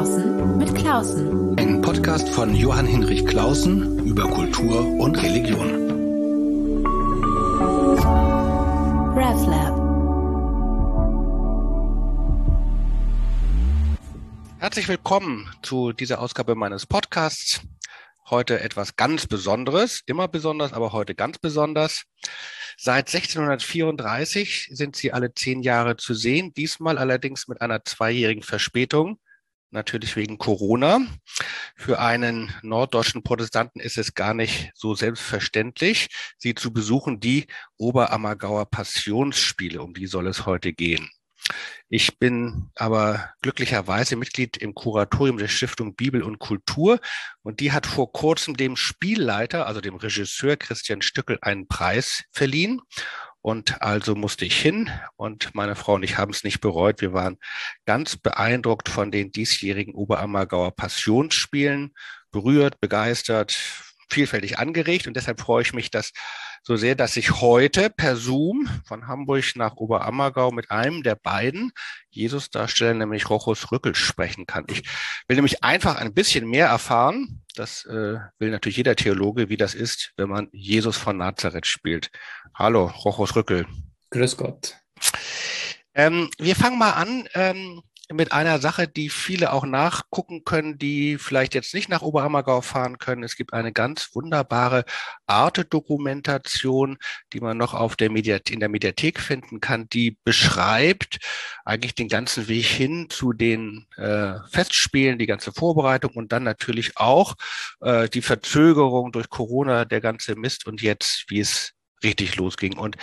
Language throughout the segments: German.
Klausen mit Klausen. Ein Podcast von Johann Hinrich Clausen über Kultur und Religion. RevLab. Herzlich willkommen zu dieser Ausgabe meines Podcasts. Heute etwas ganz Besonderes, immer besonders, aber heute ganz besonders. Seit 1634 sind sie alle 10 Jahre zu sehen, diesmal allerdings mit einer 2-jährigen Verspätung, natürlich wegen Corona. Für einen norddeutschen Protestanten ist es gar nicht so selbstverständlich, sie zu besuchen, die Oberammergauer Passionsspiele, um die soll es heute gehen. Ich bin aber glücklicherweise Mitglied im Kuratorium der Stiftung Bibel und Kultur und die hat vor kurzem dem Spielleiter, also dem Regisseur Christian Stückel, einen Preis verliehen. Und also musste ich hin und meine Frau und ich haben es nicht bereut. Wir waren ganz beeindruckt von den diesjährigen Oberammergauer Passionsspielen, berührt, begeistert, vielfältig angeregt und deshalb freue ich mich so sehr, dass ich heute per Zoom von Hamburg nach Oberammergau mit einem der beiden Jesus-Darsteller, nämlich Rochus Rückel, sprechen kann. Ich will nämlich einfach ein bisschen mehr erfahren. Das will natürlich jeder Theologe, wie das ist, wenn man Jesus von Nazareth spielt. Hallo, Rochus Rückel. Grüß Gott. Wir fangen mal an mit einer Sache, die viele auch nachgucken können, die vielleicht jetzt nicht nach Oberammergau fahren können. Es gibt eine ganz wunderbare Arte-Dokumentation, die man noch in der Mediathek finden kann, die beschreibt eigentlich den ganzen Weg hin zu den Festspielen, die ganze Vorbereitung und dann natürlich auch die Verzögerung durch Corona, der ganze Mist und jetzt, wie es richtig losging. Und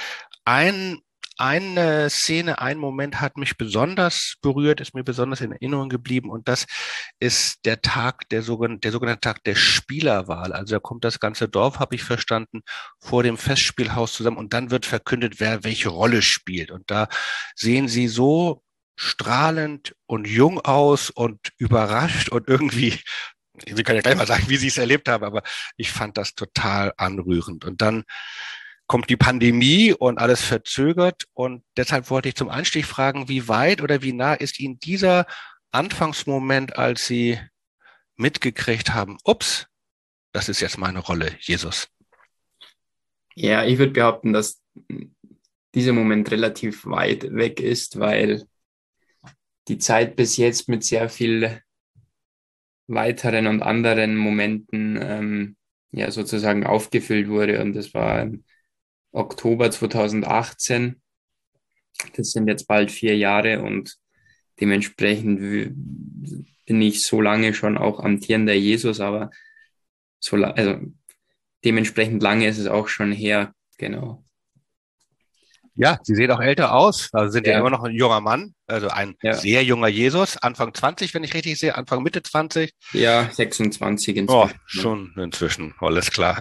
eine Szene, ein Moment hat mich besonders berührt, ist mir besonders in Erinnerung geblieben und das ist der sogenannte Tag der Spielerwahl. Also da kommt das ganze Dorf, habe ich verstanden, vor dem Festspielhaus zusammen und dann wird verkündet, wer welche Rolle spielt. Und da sehen Sie so strahlend und jung aus und überrascht und irgendwie, Sie können ja gleich mal sagen, wie Sie es erlebt haben, aber ich fand das total anrührend. Und dann kommt die Pandemie und alles verzögert und deshalb wollte ich zum Einstieg fragen, wie weit oder wie nah ist Ihnen dieser Anfangsmoment, als Sie mitgekriegt haben, ups, das ist jetzt meine Rolle, Jesus? Ja, ich würde behaupten, dass dieser Moment relativ weit weg ist, weil die Zeit bis jetzt mit sehr viel weiteren und anderen Momenten sozusagen aufgefüllt wurde und das war Oktober 2018. Das sind jetzt bald 4 Jahre und dementsprechend bin ich so lange schon auch amtierender Jesus, aber dementsprechend lange ist es auch schon her, genau. Ja, Sie sehen auch älter aus, also sind ja Ja. immer noch ein junger Mann, also ein sehr junger Jesus, Anfang 20, wenn ich richtig sehe, Anfang Mitte 20. Ja, 26 inzwischen. Oh, schon inzwischen, alles klar.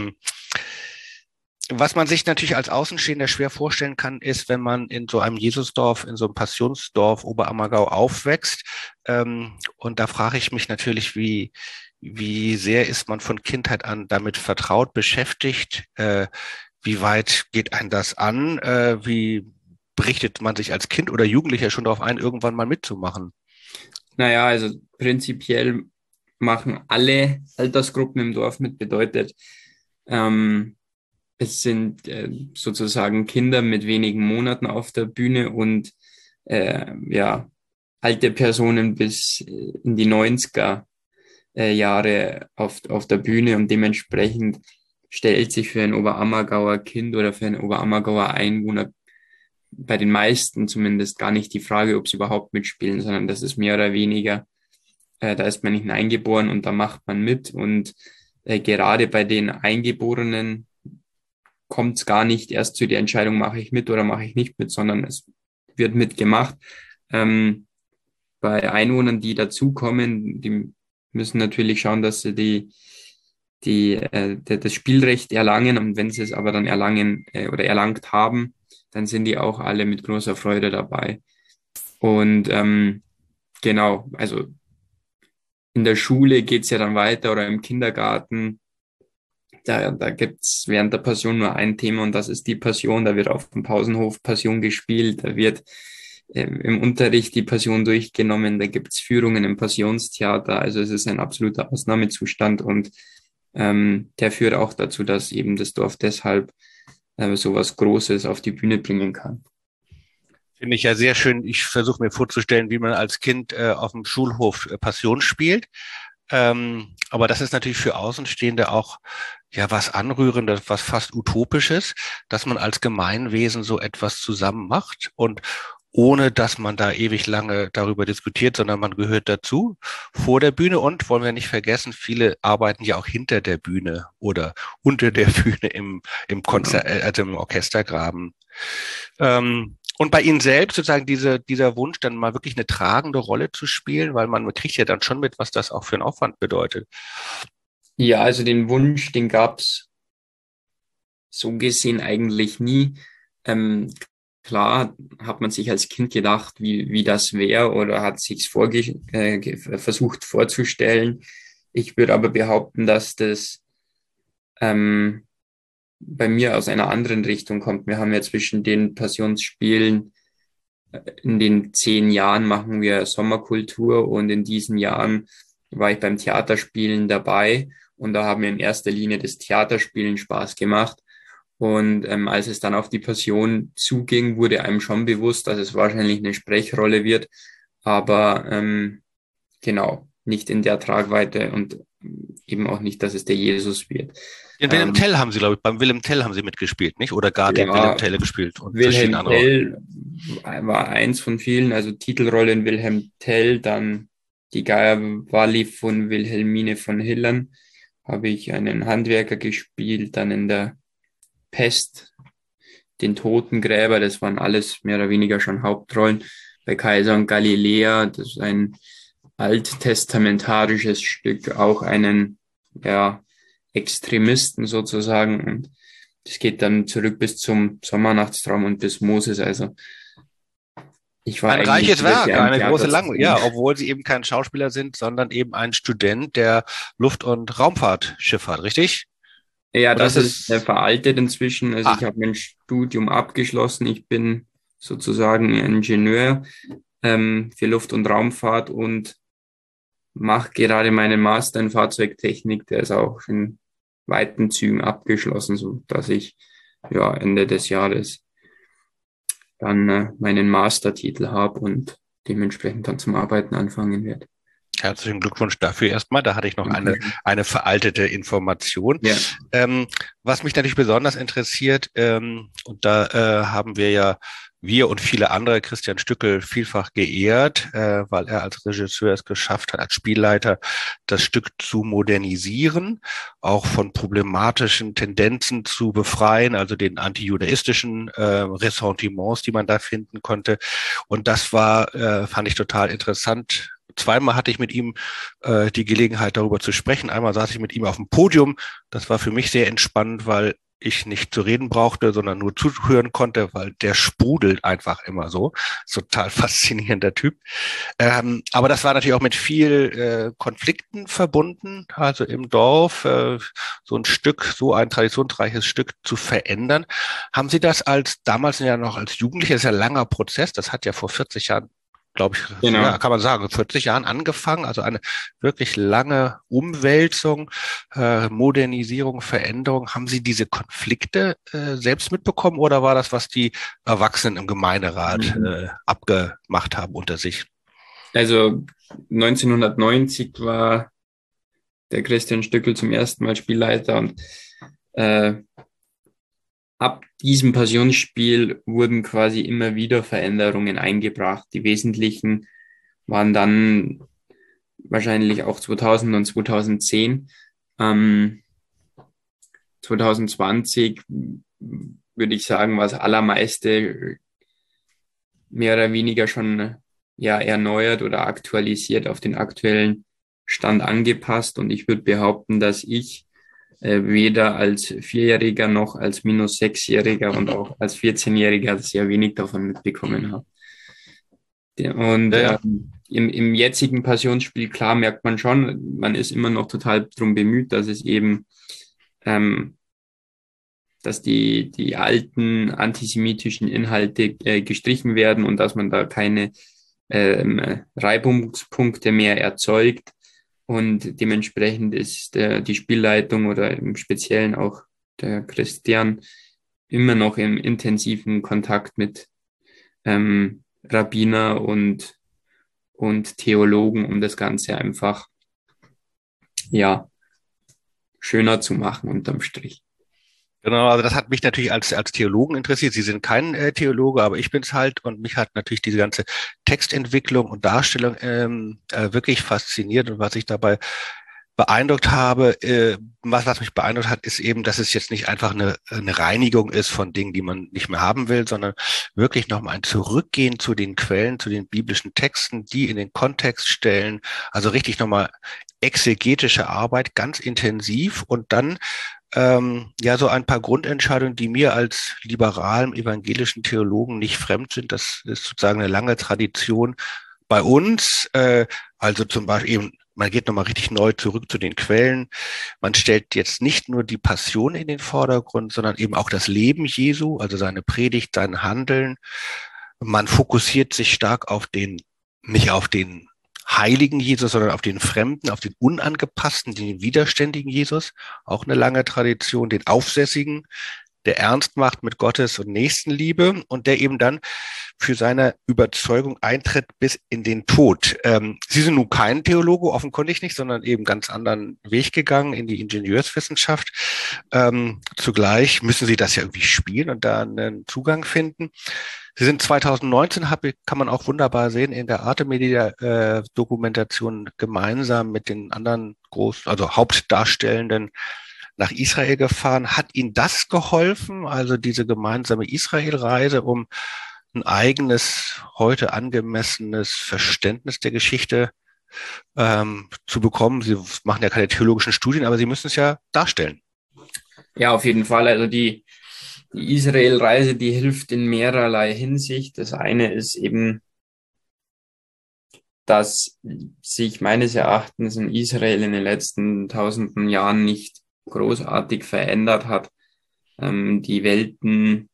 Was man sich natürlich als Außenstehender schwer vorstellen kann, ist, wenn man in so einem Jesusdorf, in so einem Passionsdorf Oberammergau aufwächst. Und da frage ich mich natürlich, wie sehr ist man von Kindheit an damit vertraut, beschäftigt? Wie weit geht einen das an? Wie richtet man sich als Kind oder Jugendlicher schon darauf ein, irgendwann mal mitzumachen? Naja, also prinzipiell machen alle Altersgruppen im Dorf mit, bedeutet, es sind sozusagen Kinder mit wenigen Monaten auf der Bühne und alte Personen bis in die 90er Jahre auf der Bühne und dementsprechend stellt sich für ein Oberammergauer Kind oder für einen Oberammergauer Einwohner bei den meisten zumindest gar nicht die Frage, ob sie überhaupt mitspielen, sondern das ist mehr oder weniger, da ist man nicht eingeboren und da macht man mit und gerade bei den Eingeborenen kommt es gar nicht erst zu der Entscheidung, mache ich mit oder mache ich nicht mit, sondern es wird mitgemacht. Bei Einwohnern, die dazukommen, die müssen natürlich schauen, dass sie das Spielrecht erlangen und wenn sie es aber dann erlangt haben, dann sind die auch alle mit großer Freude dabei. Und genau, also in der Schule geht's ja dann weiter oder im Kindergarten. Da gibt's während der Passion nur ein Thema und das ist die Passion. Da wird auf dem Pausenhof Passion gespielt, da wird im Unterricht die Passion durchgenommen. Da gibt es Führungen im Passionstheater. Also es ist ein absoluter Ausnahmezustand und der führt auch dazu, dass eben das Dorf deshalb so was Großes auf die Bühne bringen kann. Finde ich ja sehr schön. Ich versuche mir vorzustellen, wie man als Kind auf dem Schulhof Passion spielt. Aber das ist natürlich für Außenstehende auch ja was Anrührendes, was fast Utopisches, dass man als Gemeinwesen so etwas zusammen macht und ohne dass man da ewig lange darüber diskutiert, sondern man gehört dazu vor der Bühne und wollen wir nicht vergessen, viele arbeiten ja auch hinter der Bühne oder unter der Bühne im Konzert, also im Orchestergraben. Und bei Ihnen selbst sozusagen dieser Wunsch, dann mal wirklich eine tragende Rolle zu spielen, weil man kriegt ja dann schon mit, was das auch für einen Aufwand bedeutet. Ja, also den Wunsch, den gab es so gesehen eigentlich nie. Klar hat man sich als Kind gedacht, wie das wäre oder hat sich versucht vorzustellen. Ich würde aber behaupten, dass das bei mir aus einer anderen Richtung kommt. Wir haben ja zwischen den Passionsspielen in den 10 Jahren machen wir Sommerkultur und in diesen Jahren war ich beim Theaterspielen dabei und da haben mir in erster Linie das Theaterspielen Spaß gemacht. Und als es dann auf die Passion zuging, wurde einem schon bewusst, dass es wahrscheinlich eine Sprechrolle wird, aber genau, nicht in der Tragweite und eben auch nicht, dass es der Jesus wird. In Wilhelm Tell haben Sie, glaube ich, beim Wilhelm Tell haben Sie mitgespielt, nicht? Oder gar den Wilhelm Tell gespielt und verschiedene andere. Wilhelm Tell war eins von vielen, also Titelrolle in Wilhelm Tell, dann die Geierwalli von Wilhelmine von Hillern, habe ich einen Handwerker gespielt, dann in der Pest, den Totengräber, das waren alles mehr oder weniger schon Hauptrollen. Bei Kaiser und Galiläa, das ist ein alttestamentarisches Stück, auch einen Extremisten sozusagen. Und das geht dann zurück bis zum Sommernachtstraum und bis Moses. Also ich war ein reiches Werk, eine große Lange, ja, obwohl Sie eben kein Schauspieler sind, sondern eben ein Student der Luft- und Raumfahrtschifffahrt, richtig? Ja, das ist veraltet inzwischen. Also ich habe mein Studium abgeschlossen. Ich bin sozusagen Ingenieur für Luft- und Raumfahrt und mache gerade meinen Master in Fahrzeugtechnik. Der ist auch in weiten Zügen abgeschlossen, so dass ich Ende des Jahres dann meinen Mastertitel habe und dementsprechend dann zum Arbeiten anfangen werde. Herzlichen Glückwunsch dafür erstmal. Da hatte ich noch eine veraltete Information. Ja. Was mich natürlich besonders interessiert, und da haben wir und viele andere Christian Stückel vielfach geehrt, weil er als Regisseur es geschafft hat, als Spielleiter das Stück zu modernisieren, auch von problematischen Tendenzen zu befreien, also den antijudaistischen Ressentiments, die man da finden konnte. Und das fand ich total interessant. Zweimal hatte ich mit ihm die Gelegenheit, darüber zu sprechen. Einmal saß ich mit ihm auf dem Podium. Das war für mich sehr entspannend, weil ich nicht zu reden brauchte, sondern nur zuhören konnte, weil der sprudelt einfach immer so. Total faszinierender Typ. Aber das war natürlich auch mit viel Konflikten verbunden, also im Dorf so ein traditionsreiches Stück zu verändern. Haben Sie das damals ja noch als Jugendlicher, das ist ja ein langer Prozess, das hat ja vor 40 Jahren, glaube ich, genau. Ja, kann man sagen, 40 Jahren angefangen, also eine wirklich lange Umwälzung, Modernisierung, Veränderung. Haben Sie diese Konflikte selbst mitbekommen oder war das, was die Erwachsenen im Gemeinderat abgemacht haben unter sich? Also 1990 war der Christian Stückel zum ersten Mal Spielleiter und ab diesem Passionsspiel wurden quasi immer wieder Veränderungen eingebracht. Die wesentlichen waren dann wahrscheinlich auch 2000 und 2010. 2020 würde ich sagen, war das Allermeiste mehr oder weniger schon erneuert oder aktualisiert, auf den aktuellen Stand angepasst. Und ich würde behaupten, dass ich weder als 4-Jähriger noch als -6-Jähriger und auch als 14-Jähriger sehr wenig davon mitbekommen habe. Und im jetzigen Passionsspiel, klar, merkt man schon, man ist immer noch total darum bemüht, dass es eben dass die alten antisemitischen Inhalte gestrichen werden und dass man da keine Reibungspunkte mehr erzeugt. Und dementsprechend ist die Spielleitung oder im Speziellen auch der Christian immer noch im intensiven Kontakt mit Rabbiner und Theologen, um das Ganze einfach ja schöner zu machen unterm Strich. Genau, also das hat mich natürlich als Theologen interessiert. Sie sind kein Theologe, aber ich bin's halt, und mich hat natürlich diese ganze Textentwicklung und Darstellung wirklich fasziniert. Und was ich dabei beeindruckt habe, was mich beeindruckt hat, ist eben, dass es jetzt nicht einfach eine Reinigung ist von Dingen, die man nicht mehr haben will, sondern wirklich nochmal ein Zurückgehen zu den Quellen, zu den biblischen Texten, die in den Kontext stellen, also richtig nochmal exegetische Arbeit, ganz intensiv, und dann ja, so ein paar Grundentscheidungen, die mir als liberalen evangelischen Theologen nicht fremd sind. Das ist sozusagen eine lange Tradition bei uns. Also zum Beispiel eben, man geht nochmal richtig neu zurück zu den Quellen. Man stellt jetzt nicht nur die Passion in den Vordergrund, sondern eben auch das Leben Jesu, also seine Predigt, sein Handeln. Man fokussiert sich stark nicht auf den heiligen Jesus, sondern auf den Fremden, auf den unangepassten, den widerständigen Jesus. Auch eine lange Tradition, den Aufsässigen, der ernst macht mit Gottes und Nächstenliebe und der eben dann für seine Überzeugung eintritt bis in den Tod. Sie sind nun kein Theologe, offenkundig nicht, sondern eben ganz anderen Weg gegangen in die Ingenieurswissenschaft. Zugleich müssen Sie das ja irgendwie spielen und da einen Zugang finden. Sie sind 2019, kann man auch wunderbar sehen, in der Arte Media Dokumentation gemeinsam mit den anderen also Hauptdarstellenden nach Israel gefahren. Hat Ihnen das geholfen, also diese gemeinsame Israelreise, um ein eigenes, heute angemessenes Verständnis der Geschichte zu bekommen? Sie machen ja keine theologischen Studien, aber Sie müssen es ja darstellen. Ja, auf jeden Fall. Also die Israel-Reise, die hilft in mehrerlei Hinsicht. Das eine ist eben, dass sich meines Erachtens in Israel in den letzten tausenden Jahren nicht großartig verändert hat. Die Welten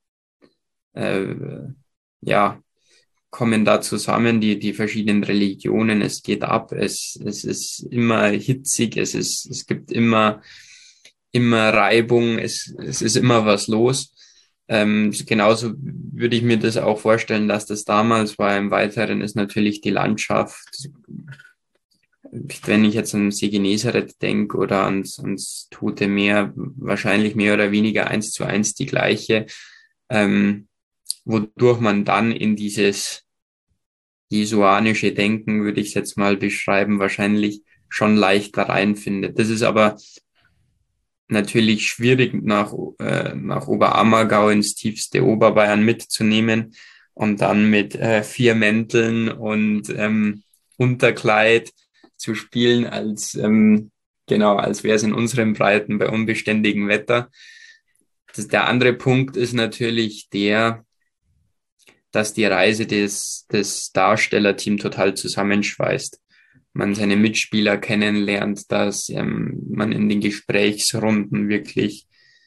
kommen da zusammen, die verschiedenen Religionen, es geht ab, es ist immer hitzig, es gibt immer Reibung, es ist immer was los. Genauso würde ich mir das auch vorstellen, dass das damals war. Im Weiteren ist natürlich die Landschaft, wenn ich jetzt an See Genezareth denke oder ans Tote Meer, wahrscheinlich mehr oder weniger 1:1 die gleiche, wodurch man dann in dieses jesuanische Denken, würde ich es jetzt mal beschreiben, wahrscheinlich schon leichter reinfindet. Das ist aber natürlich schwierig nach Oberammergau ins tiefste Oberbayern mitzunehmen und dann mit 4 Mänteln und Unterkleid zu spielen, als wäre es in unseren Breiten bei unbeständigem Wetter. Der andere Punkt ist natürlich dass die Reise des Darstellerteams total zusammenschweißt. Man seine Mitspieler kennenlernt, dass man in den Gesprächsrunden wirklich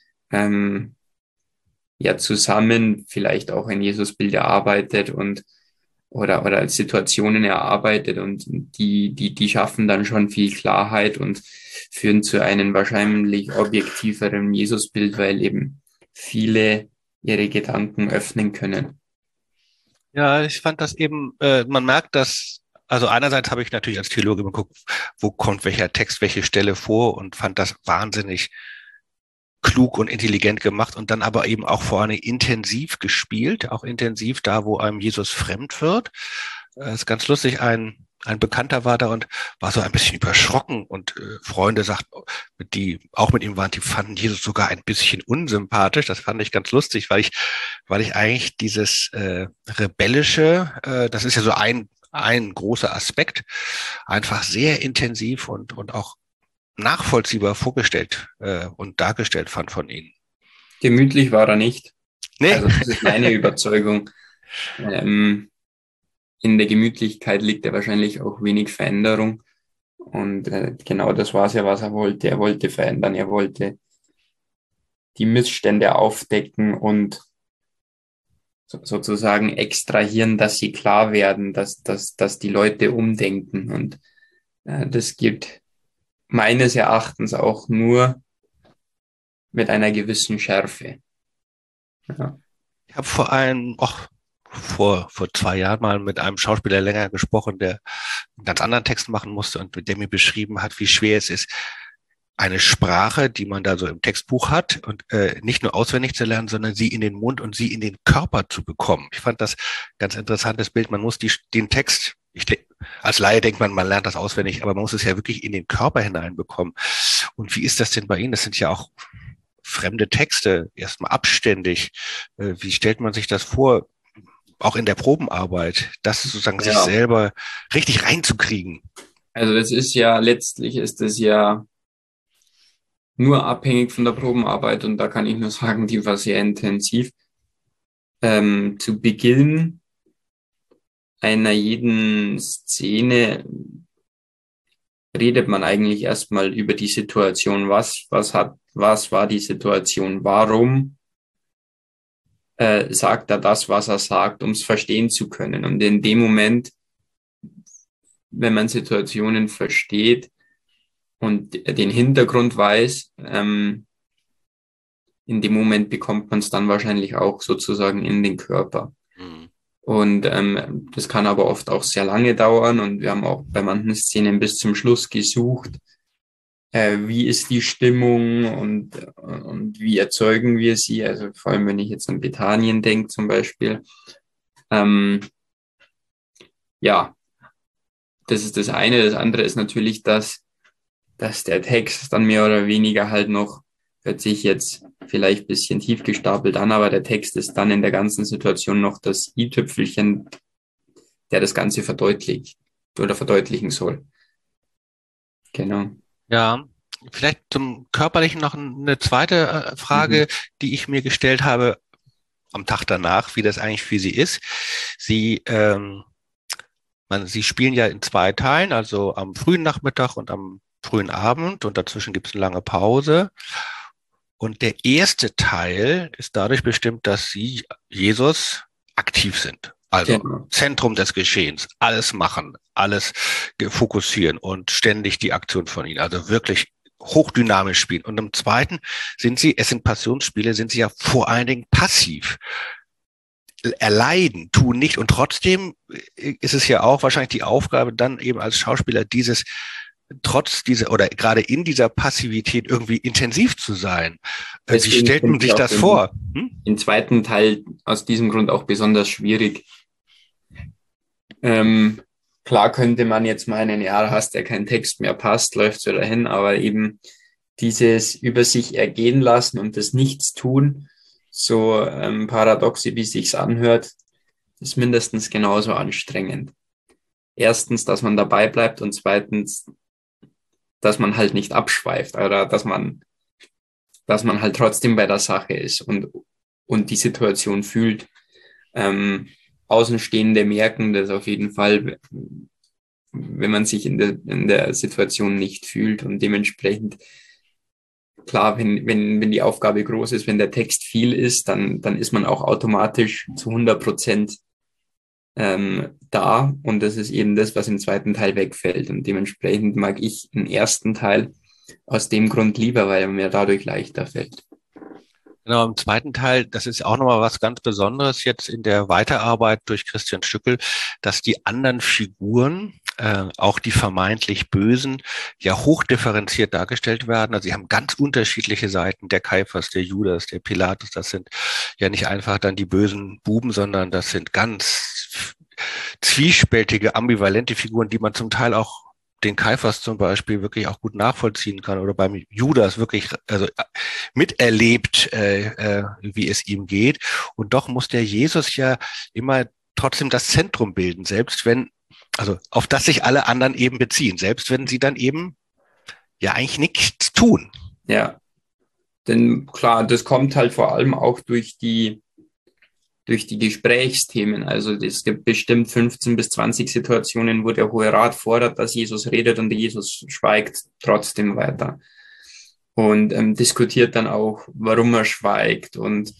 zusammen vielleicht auch ein Jesusbild erarbeitet oder Situationen erarbeitet, und die schaffen dann schon viel Klarheit und führen zu einem wahrscheinlich objektiveren Jesusbild, weil eben viele ihre Gedanken öffnen können. Ja, ich fand das eben, man merkt das, also einerseits habe ich natürlich als Theologe geguckt, wo kommt welcher Text, welche Stelle vor, und fand das wahnsinnig klug und intelligent gemacht, und dann aber eben auch vor allem intensiv gespielt, auch intensiv da, wo einem Jesus fremd wird. Ist ganz lustig, ein Bekannter war da und war so ein bisschen überschrocken, und Freunde sagten, die auch mit ihm waren, die fanden Jesus sogar ein bisschen unsympathisch. Das fand ich ganz lustig, weil ich eigentlich dieses Rebellische, das ist ja so ein großer Aspekt, einfach sehr intensiv und auch nachvollziehbar vorgestellt und dargestellt fand von Ihnen. Gemütlich war er nicht. Nee. Also das ist meine Überzeugung. In der Gemütlichkeit liegt ja wahrscheinlich auch wenig Veränderung. Und genau das war es ja, was er wollte. Er wollte verändern, er wollte die Missstände aufdecken und sozusagen extrahieren, dass sie klar werden, dass die Leute umdenken. Und das geht meines Erachtens auch nur mit einer gewissen Schärfe. Ja. Ich habe vor 2 Jahren mal mit einem Schauspieler länger gesprochen, der einen ganz anderen Text machen musste und mit dem mir beschrieben hat, wie schwer es ist, eine Sprache, die man da so im Textbuch hat, und nicht nur auswendig zu lernen, sondern sie in den Mund und sie in den Körper zu bekommen. Ich fand das ganz interessantes Bild. Man muss den Text, als Laie denkt man lernt das auswendig, aber man muss es ja wirklich in den Körper hineinbekommen. Und wie ist das denn bei Ihnen? Das sind ja auch fremde Texte, erstmal abständig. Wie stellt man sich das vor, auch in der Probenarbeit, das sozusagen sich selber richtig reinzukriegen? Also letztlich ist das ja nur abhängig von der Probenarbeit, und da kann ich nur sagen, die war sehr intensiv. Zu Beginn einer jeden Szene redet man eigentlich erstmal über die Situation. Was war die Situation? Warum sagt er das, was er sagt, um es verstehen zu können? Und in dem Moment, wenn man Situationen versteht und den Hintergrund weiß, in dem Moment bekommt man es dann wahrscheinlich auch sozusagen in den Körper. Mhm. Und das kann aber oft auch sehr lange dauern, und wir haben auch bei manchen Szenen bis zum Schluss gesucht, wie ist die Stimmung und wie erzeugen wir sie, also vor allem wenn ich jetzt an Bethanien denke zum Beispiel. Ja, das ist das eine. Das andere ist natürlich, dass der Text dann mehr oder weniger halt noch, hört sich jetzt vielleicht ein bisschen tief gestapelt an, aber der Text ist dann in der ganzen Situation noch das i-Tüpfelchen, der das Ganze verdeutlicht oder verdeutlichen soll. Genau. Ja, vielleicht zum Körperlichen noch eine zweite Frage, die ich mir gestellt habe am Tag danach, wie das eigentlich für Sie ist. Sie spielen ja in 2 Teilen, also am frühen Nachmittag und am frühen Abend, und dazwischen gibt es eine lange Pause. Und der erste Teil ist dadurch bestimmt, dass Sie, Jesus, aktiv sind. Also Zentrum des Geschehens, alles machen, alles fokussieren und ständig die Aktion von Ihnen. Also wirklich hochdynamisch spielen. Und im zweiten es sind Passionsspiele, sind Sie ja vor allen Dingen passiv. Erleiden, tun nicht. Und trotzdem ist es ja auch wahrscheinlich die Aufgabe, dann eben als Schauspieler oder gerade in dieser Passivität irgendwie intensiv zu sein. Wie stellt man sich das vor? Den zweiten Teil aus diesem Grund auch besonders schwierig. Klar könnte man jetzt meinen, ja, hast ja keinen Text mehr, passt, läuft so dahin, aber eben dieses über sich ergehen lassen und das Nichtstun, so paradox, wie es sich anhört, ist mindestens genauso anstrengend. Erstens, dass man dabei bleibt, und zweitens, dass man halt nicht abschweift, oder dass man halt trotzdem bei der Sache ist und die Situation fühlt. Außenstehende merken das auf jeden Fall, wenn man sich in der Situation nicht fühlt, und dementsprechend, klar, wenn die Aufgabe groß ist, wenn der Text viel ist, dann ist man auch automatisch zu 100% da, und das ist eben das, was im zweiten Teil wegfällt, und dementsprechend mag ich den ersten Teil aus dem Grund lieber, weil er mir dadurch leichter fällt. Genau, im zweiten Teil, das ist auch nochmal was ganz Besonderes jetzt in der Weiterarbeit durch Christian Stückel, dass die anderen Figuren, auch die vermeintlich Bösen, ja hochdifferenziert dargestellt werden. Also sie haben ganz unterschiedliche Seiten, der Kaiphas, der Judas, der Pilatus, das sind ja nicht einfach dann die bösen Buben, sondern das sind ganz zwiespältige, ambivalente Figuren, die man zum Teil auch, den Kaiphas zum Beispiel, wirklich auch gut nachvollziehen kann, oder beim Judas wirklich miterlebt, wie es ihm geht. Und doch muss der Jesus ja immer trotzdem das Zentrum bilden, auf das sich alle anderen eben beziehen, selbst wenn sie dann eben ja eigentlich nichts tun. Ja, denn klar, das kommt halt vor allem auch durch die Gesprächsthemen. Also es gibt bestimmt 15 bis 20 Situationen, wo der Hohe Rat fordert, dass Jesus redet, und Jesus schweigt trotzdem weiter. und diskutiert dann auch, warum er schweigt. Und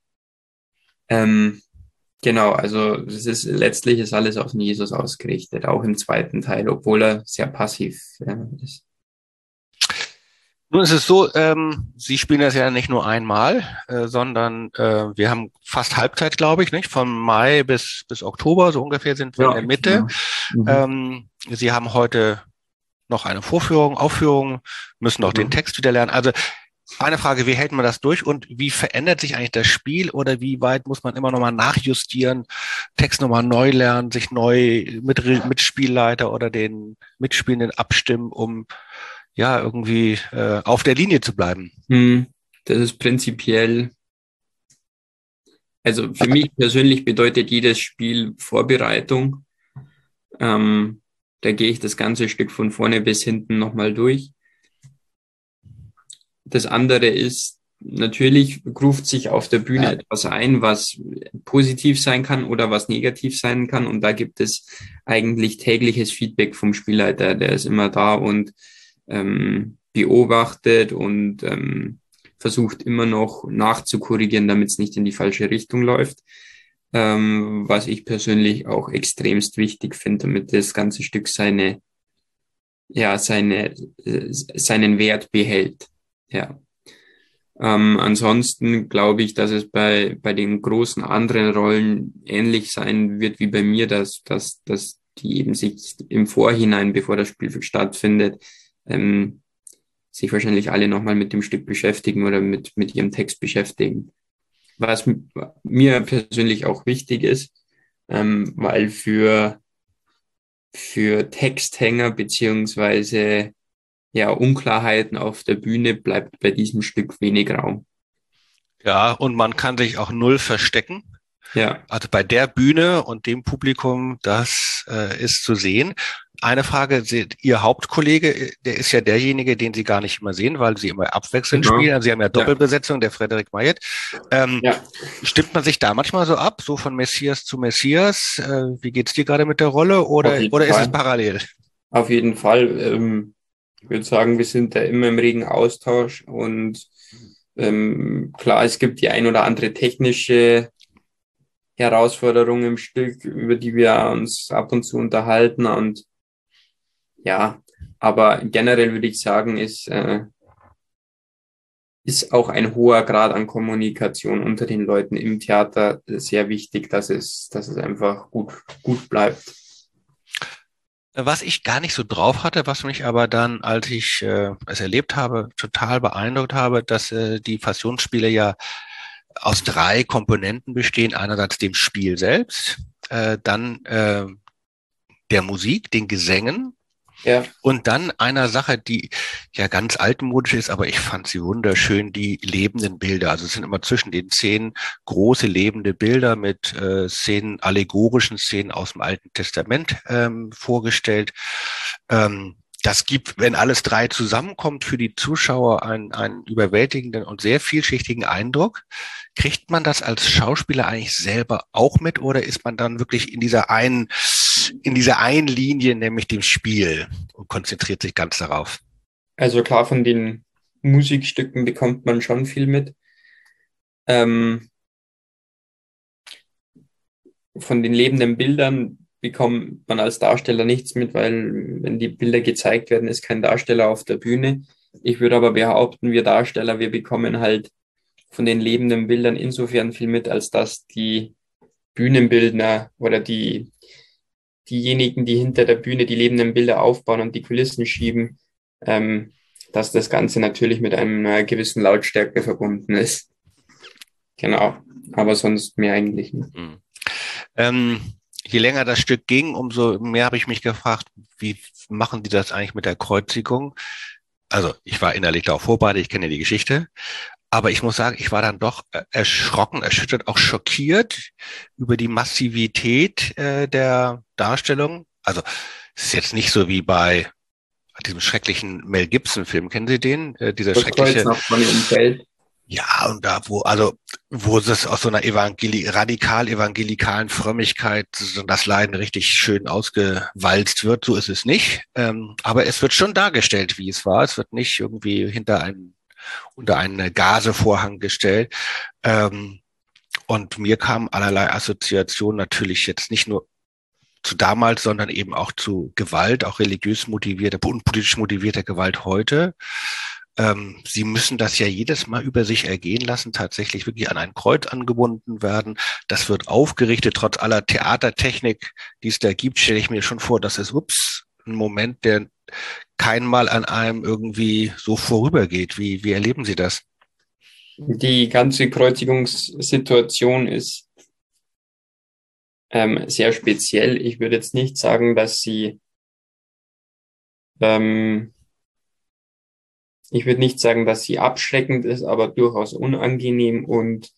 genau, also letztlich ist alles auf den Jesus ausgerichtet, auch im zweiten Teil, obwohl er sehr passiv ist. Nun ist es so, Sie spielen das ja nicht nur einmal, sondern wir haben fast Halbzeit, glaube ich, nicht? Von Mai bis Oktober, so ungefähr sind wir in der Mitte. Genau. Mhm. Sie haben heute noch eine Aufführung, müssen noch den Text wieder lernen. Also eine Frage, wie hält man das durch und wie verändert sich eigentlich das Spiel oder wie weit muss man immer nochmal nachjustieren, Text nochmal neu lernen, sich neu mit Spielleiter oder den Mitspielenden abstimmen, um ja irgendwie auf der Linie zu bleiben? Das ist prinzipiell, also für mich persönlich bedeutet jedes Spiel Vorbereitung. Da gehe ich das ganze Stück von vorne bis hinten nochmal durch. Das andere ist, natürlich ruft sich auf der Bühne etwas ein, was positiv sein kann oder was negativ sein kann. Und da gibt es eigentlich tägliches Feedback vom Spielleiter. Der ist immer da und beobachtet und versucht immer noch nachzukorrigieren, damit es nicht in die falsche Richtung läuft. Was ich persönlich auch extremst wichtig finde, damit das ganze Stück seinen Wert behält. Ja. Ansonsten glaube ich, dass es bei den großen anderen Rollen ähnlich sein wird wie bei mir, dass die eben sich im Vorhinein, bevor das Spiel stattfindet, sich wahrscheinlich alle nochmal mit dem Stück beschäftigen oder mit ihrem Text beschäftigen. Was mir persönlich auch wichtig ist, weil für Texthänger beziehungsweise Unklarheiten auf der Bühne bleibt bei diesem Stück wenig Raum. Ja, und man kann sich auch null verstecken. Ja. Also bei der Bühne und dem Publikum, das ist zu sehen. Eine Frage, Ihr Hauptkollege, der ist ja derjenige, den Sie gar nicht immer sehen, weil Sie immer abwechselnd spielen. Also Sie haben ja Doppelbesetzung, der Frederik Mayet. Stimmt man sich da manchmal so ab, so von Messias zu Messias? Wie geht's dir gerade mit der Rolle oder ist es parallel? Auf jeden Fall. Ich würde sagen, wir sind da immer im regen Austausch und klar, es gibt die ein oder andere technische Herausforderung im Stück, über die wir uns ab und zu unterhalten und ja, aber generell würde ich sagen, ist auch ein hoher Grad an Kommunikation unter den Leuten im Theater sehr wichtig, dass es einfach gut bleibt. Was ich gar nicht so drauf hatte, was mich aber dann, als ich es erlebt habe, total beeindruckt habe, dass die Passionsspiele ja aus 3 Komponenten bestehen. Einerseits dem Spiel selbst, dann der Musik, den Gesängen. Ja. Und dann einer Sache, die ja ganz altmodisch ist, aber ich fand sie wunderschön, die lebenden Bilder. Also es sind immer zwischen den Szenen große lebende Bilder mit Szenen, allegorischen Szenen aus dem Alten Testament vorgestellt. Das gibt, wenn alles 3 zusammenkommt, für die Zuschauer einen überwältigenden und sehr vielschichtigen Eindruck. Kriegt man das als Schauspieler eigentlich selber auch mit oder ist man dann wirklich in dieser einen Linie, nämlich dem Spiel und konzentriert sich ganz darauf? Also klar, von den Musikstücken bekommt man schon viel mit. Von den lebenden Bildern bekommt man als Darsteller nichts mit, weil wenn die Bilder gezeigt werden, ist kein Darsteller auf der Bühne. Ich würde aber behaupten, wir Darsteller, wir bekommen halt von den lebenden Bildern insofern viel mit, als dass die Bühnenbildner oder diejenigen, die hinter der Bühne die lebenden Bilder aufbauen und die Kulissen schieben, dass das Ganze natürlich mit einer gewissen Lautstärke verbunden ist. Genau, aber sonst mehr eigentlich nicht. Je länger das Stück ging, umso mehr habe ich mich gefragt, wie machen die das eigentlich mit der Kreuzigung? Also ich war innerlich darauf vorbereitet, ich kenne ja die Geschichte, aber ich muss sagen, ich war dann doch erschrocken, erschüttert, auch schockiert über die Massivität der Darstellung. Also es ist jetzt nicht so wie bei diesem schrecklichen Mel Gibson-Film, kennen Sie den? Dieser das schreckliche... Ja, und da, wo es aus so einer radikal evangelikalen Frömmigkeit das Leiden richtig schön ausgewalzt wird, so ist es nicht. Aber es wird schon dargestellt, wie es war. Es wird nicht irgendwie hinter einem unter einen Gazevorhang gestellt. Und mir kamen allerlei Assoziationen natürlich jetzt nicht nur zu damals, sondern eben auch zu Gewalt, auch religiös motivierter und politisch motivierter Gewalt heute. Sie müssen das ja jedes Mal über sich ergehen lassen, tatsächlich wirklich an ein Kreuz angebunden werden. Das wird aufgerichtet, trotz aller Theatertechnik, die es da gibt, stelle ich mir schon vor, das ist, ein Moment, der kein Mal an einem irgendwie so vorübergeht. Wie erleben Sie das? Die ganze Kreuzigungssituation ist sehr speziell. Ich würde jetzt nicht sagen, ich würde nicht sagen, dass sie abschreckend ist, aber durchaus unangenehm und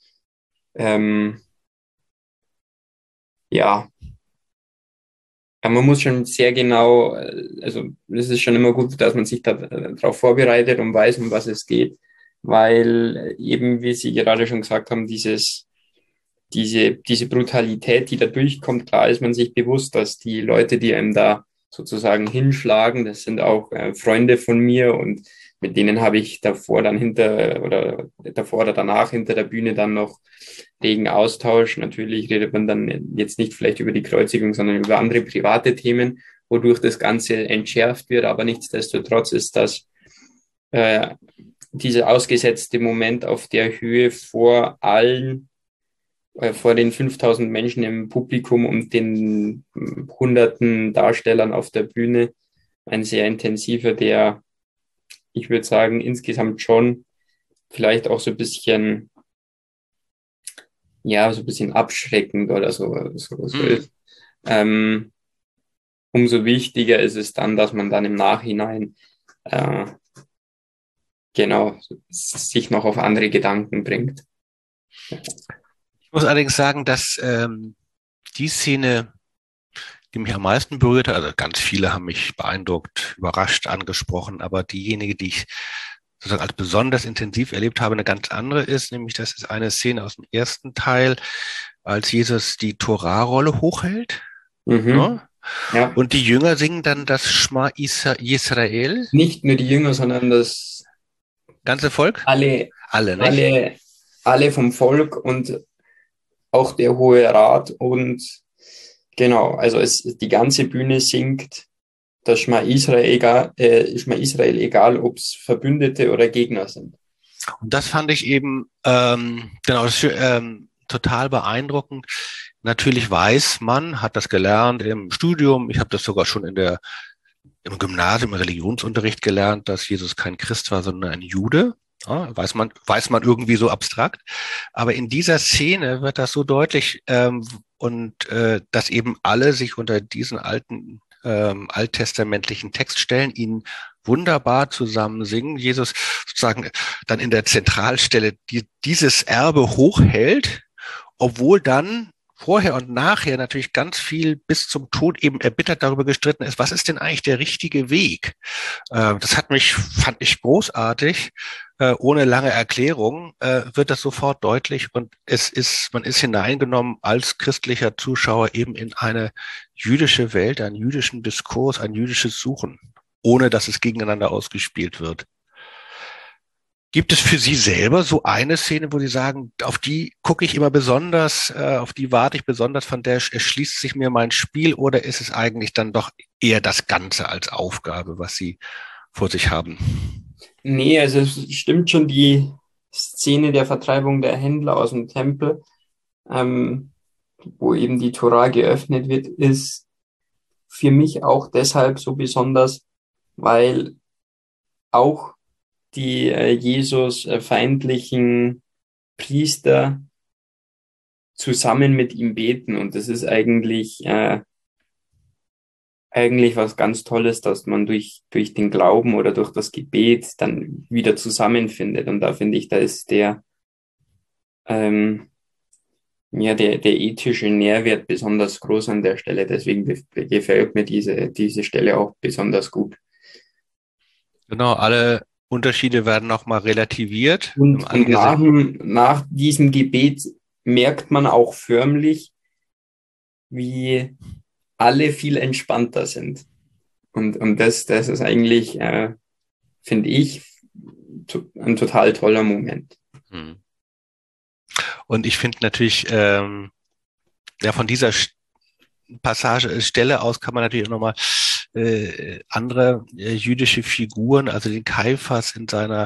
ja, man muss schon sehr genau, also es ist schon immer gut, dass man sich darauf vorbereitet und weiß, um was es geht, weil eben, wie Sie gerade schon gesagt haben, diese Brutalität, die da durchkommt, klar ist man sich bewusst, dass die Leute, die einem da sozusagen hinschlagen, das sind auch Freunde von mir und mit denen habe ich davor oder danach hinter der Bühne dann noch regen Austausch. Natürlich redet man dann jetzt nicht vielleicht über die Kreuzigung, sondern über andere private Themen, wodurch das Ganze entschärft wird, aber nichtsdestotrotz ist das dieser ausgesetzte Moment auf der Höhe vor den 5000 Menschen im Publikum und den hunderten Darstellern auf der Bühne, ein sehr intensiver, der, ich würde sagen, insgesamt schon vielleicht auch so ein bisschen, ja, so ein bisschen abschreckend oder so ist. Umso wichtiger ist es dann, dass man dann im Nachhinein genau sich noch auf andere Gedanken bringt. Ich muss allerdings sagen, dass die Szene, die mich am meisten berührt hat, also ganz viele haben mich beeindruckt, überrascht, angesprochen, aber diejenige, die ich sozusagen als besonders intensiv erlebt habe, eine ganz andere ist, nämlich das ist eine Szene aus dem ersten Teil, als Jesus die Torahrolle hochhält. Ne? Ja. Und die Jünger singen dann das Schma Israel. Nicht nur die Jünger, sondern das ganze Volk? Alle, nicht? alle vom Volk und auch der Hohe Rat und genau, also die ganze Bühne singt das Schma Israel, egal ob es Verbündete oder Gegner sind. Und das fand ich eben total beeindruckend. Natürlich weiß man, hat das gelernt im Studium, ich habe das sogar schon im Gymnasium, im Religionsunterricht gelernt, dass Jesus kein Christ war, sondern ein Jude. Ja, weiß man irgendwie so abstrakt. Aber in dieser Szene wird das so deutlich dass eben alle sich unter diesen alten alttestamentlichen Text stellen, ihn wunderbar zusammen singen. Jesus sozusagen dann in der Zentralstelle dieses Erbe hochhält, obwohl dann vorher und nachher natürlich ganz viel bis zum Tod eben erbittert darüber gestritten ist, was ist denn eigentlich der richtige Weg? Das fand ich großartig. Ohne lange Erklärung wird das sofort deutlich und man ist hineingenommen als christlicher Zuschauer eben in eine jüdische Welt, einen jüdischen Diskurs, ein jüdisches Suchen, ohne dass es gegeneinander ausgespielt wird. Gibt es für Sie selber so eine Szene, wo Sie sagen, auf die gucke ich immer besonders, auf die warte ich besonders, von der erschließt sich mir mein Spiel, oder ist es eigentlich dann doch eher das Ganze als Aufgabe, was Sie vor sich haben? Nee, also es stimmt schon, die Szene der Vertreibung der Händler aus dem Tempel, wo eben die Tora geöffnet wird, ist für mich auch deshalb so besonders, weil auch die Jesus feindlichen Priester zusammen mit ihm beten. Und das ist eigentlich was ganz Tolles, dass man durch den Glauben oder durch das Gebet dann wieder zusammenfindet. Und da finde ich, da ist der ethische Nährwert besonders groß an der Stelle. Deswegen gefällt mir diese Stelle auch besonders gut. Genau, alle Unterschiede werden nochmal relativiert. Und nach diesem Gebet merkt man auch förmlich, wie alle viel entspannter sind. Und das ist eigentlich, finde ich, ein total toller Moment. Hm. Und ich finde natürlich, ja, von dieser Stelle aus kann man natürlich auch nochmal andere jüdische Figuren, also den Kaiphas in seiner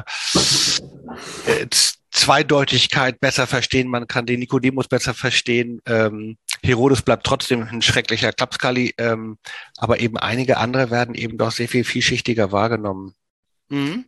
Zweideutigkeit besser verstehen. Man kann den Nikodemus besser verstehen. Herodes bleibt trotzdem ein schrecklicher Klapskalli, aber eben einige andere werden eben doch sehr viel vielschichtiger wahrgenommen. Mhm.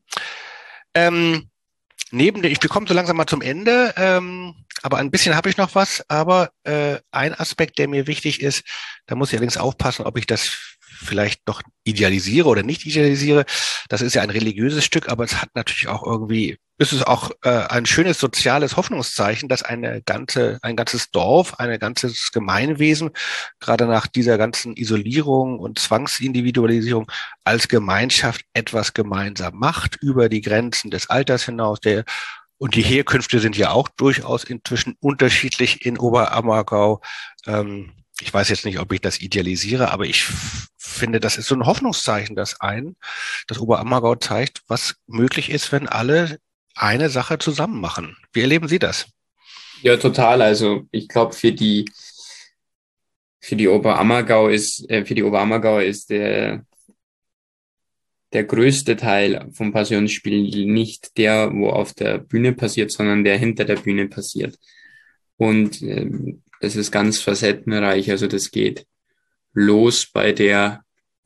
Wir kommen so langsam mal zum Ende, aber ein bisschen habe ich noch was. Aber ein Aspekt, der mir wichtig ist, da muss ich allerdings aufpassen, ob ich das vielleicht noch idealisiere oder nicht idealisiere. Das ist ja ein religiöses Stück, aber es hat natürlich auch irgendwie, ist es auch ein schönes soziales Hoffnungszeichen, dass ein ganzes Dorf, ein ganzes Gemeinwesen, gerade nach dieser ganzen Isolierung und Zwangsindividualisierung als Gemeinschaft etwas gemeinsam macht, über die Grenzen des Alters hinaus. Und die Herkünfte sind ja auch durchaus inzwischen unterschiedlich in Oberammergau. Ich weiß jetzt nicht, ob ich das idealisiere, aber ich finde, das ist so ein Hoffnungszeichen, das Oberammergau zeigt, was möglich ist, wenn alle eine Sache zusammen machen. Wie erleben Sie das? Ja, total. Also ich glaube, für die Oberammergau ist der größte Teil vom Passionsspiel nicht der, wo auf der Bühne passiert, sondern der hinter der Bühne passiert. Und das ist ganz facettenreich. Also das geht los bei der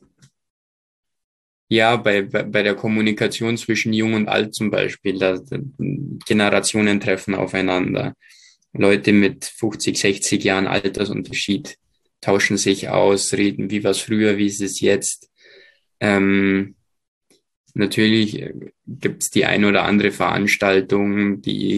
Kommunikation zwischen Jung und Alt zum Beispiel. Generationen treffen aufeinander. Leute mit 50, 60 Jahren Altersunterschied tauschen sich aus, reden, wie war es früher, wie ist es jetzt. Natürlich gibt es die ein oder andere Veranstaltung,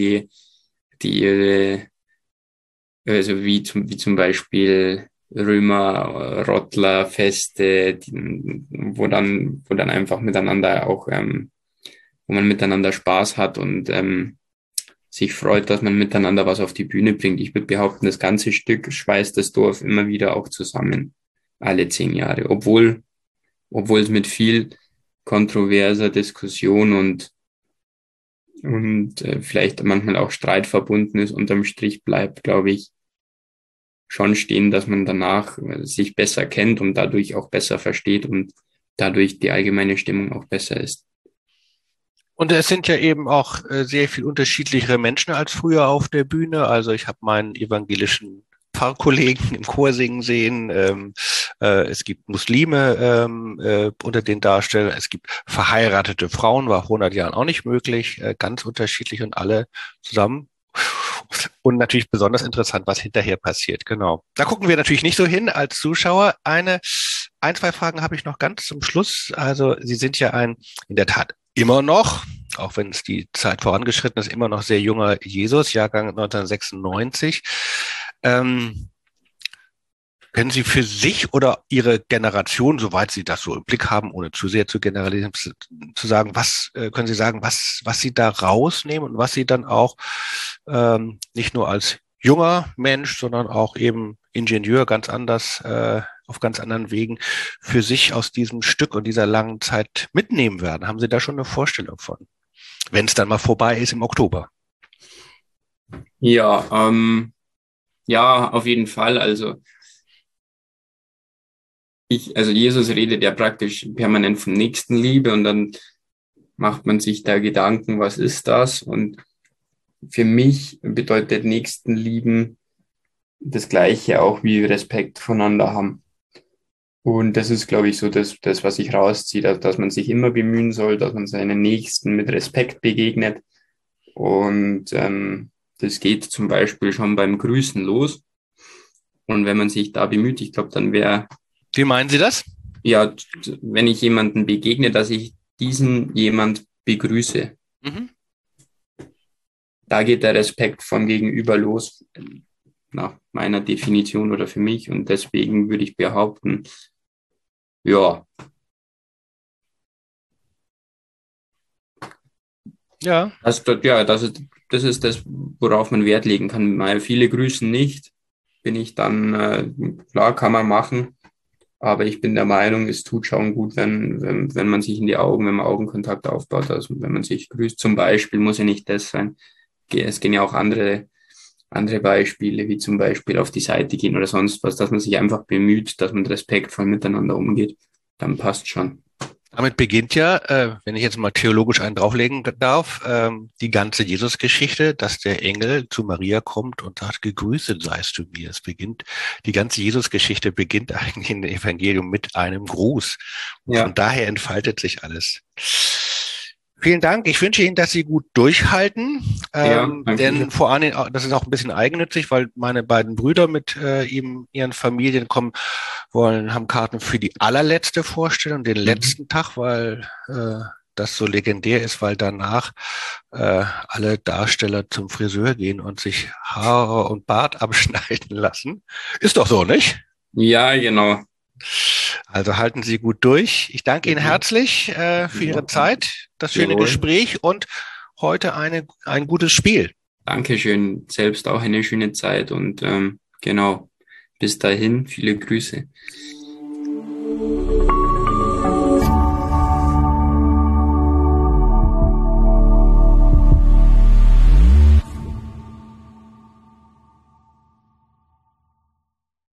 also wie zum Beispiel Römer-Rottler-Feste, wo dann einfach miteinander auch, wo man miteinander Spaß hat und sich freut, dass man miteinander was auf die Bühne bringt. Ich würde behaupten, das ganze Stück schweißt das Dorf immer wieder auch zusammen, alle 10 Jahre, obwohl es mit viel kontroverser Diskussion und vielleicht manchmal auch Streit verbunden ist, unterm Strich bleibt, glaube ich, schon stehen, dass man danach sich besser kennt und dadurch auch besser versteht und dadurch die allgemeine Stimmung auch besser ist. Und es sind ja eben auch sehr viel unterschiedlichere Menschen als früher auf der Bühne. Also ich habe meinen evangelischen Pfarrkollegen im Chor singen sehen. Es gibt Muslime unter den Darstellern. Es gibt verheiratete Frauen, war vor 100 Jahren auch nicht möglich. Ganz unterschiedlich und alle zusammen. Und natürlich besonders interessant, was hinterher passiert. Genau. Da gucken wir natürlich nicht so hin als Zuschauer. Ein, zwei Fragen habe ich noch ganz zum Schluss. Also Sie sind ja in der Tat immer noch, auch wenn es die Zeit vorangeschritten ist, immer noch sehr junger Jesus, Jahrgang 1996. Können Sie für sich oder Ihre Generation, soweit Sie das so im Blick haben, ohne zu sehr zu generalisieren, zu sagen, können Sie sagen, was Sie da rausnehmen und was Sie dann auch nicht nur als junger Mensch, sondern auch eben Ingenieur ganz anders, auf ganz anderen Wegen für sich aus diesem Stück und dieser langen Zeit mitnehmen werden? Haben Sie da schon eine Vorstellung von? Wenn es dann mal vorbei ist im Oktober. Ja, auf jeden Fall. Also Jesus redet ja praktisch permanent von Nächstenliebe und dann macht man sich da Gedanken, was ist das? Und für mich bedeutet Nächstenlieben das Gleiche auch wie Respekt voneinander haben. Und das ist, glaube ich, so das, was ich rausziehe, dass man sich immer bemühen soll, dass man seinen Nächsten mit Respekt begegnet. Und das geht zum Beispiel schon beim Grüßen los. Und wenn man sich da bemüht, ich glaube, dann wäre... Wie meinen Sie das? Ja, wenn ich jemanden begegne, dass ich diesen jemand begrüße. Mhm. Da geht der Respekt vom Gegenüber los, nach meiner Definition oder für mich. Und deswegen würde ich behaupten, ja. Ja. Das ist das, worauf man Wert legen kann. Weil viele grüßen nicht, bin ich dann, klar, kann man machen. Aber ich bin der Meinung, es tut schon gut, wenn man sich in die Augen, wenn man Augenkontakt aufbaut, also wenn man sich grüßt. Zum Beispiel muss ja nicht das sein. Es gehen ja auch andere Beispiele, wie zum Beispiel auf die Seite gehen oder sonst was, dass man sich einfach bemüht, dass man respektvoll miteinander umgeht. Dann passt schon. Damit beginnt ja, wenn ich jetzt mal theologisch einen drauflegen darf, die ganze Jesus-Geschichte, dass der Engel zu Maria kommt und sagt, gegrüßet seist du mir. Die ganze Jesus-Geschichte beginnt eigentlich in dem Evangelium mit einem Gruß. Und Ja, von daher entfaltet sich alles. Vielen Dank. Ich wünsche Ihnen, dass Sie gut durchhalten, ja, danke denn schön. vor allen Dingen, das ist auch ein bisschen eigennützig, weil meine beiden Brüder mit ihren Familien kommen wollen, haben Karten für die allerletzte Vorstellung, den Mhm. letzten Tag, weil das so legendär ist, weil danach alle Darsteller zum Friseur gehen und sich Haare und Bart abschneiden lassen. Ist doch so, nicht? Ja, genau. Also halten Sie gut durch. Ich danke Ihnen Ja, herzlich für Ihre danke. Zeit, das schöne Jawohl. Gespräch und heute ein gutes Spiel. Dankeschön. Selbst auch eine schöne Zeit und genau. Bis dahin, viele Grüße.